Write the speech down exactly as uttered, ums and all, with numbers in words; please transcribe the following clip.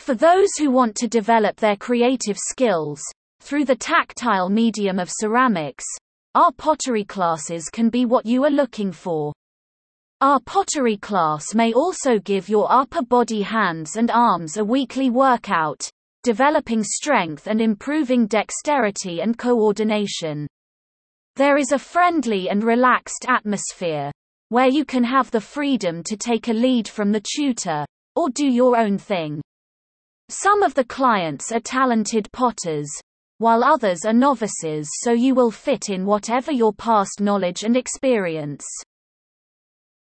For those who want to develop their creative skills, through the tactile medium of ceramics, our pottery classes can be what you are looking for. Our pottery class may also give your upper body, hands and arms a weekly workout, developing strength and improving dexterity and coordination. There is a friendly and relaxed atmosphere, where you can have the freedom to take a lead from the tutor, or do your own thing. Some of the clients are talented potters, while others are novices, so you will fit in whatever your past knowledge and experience.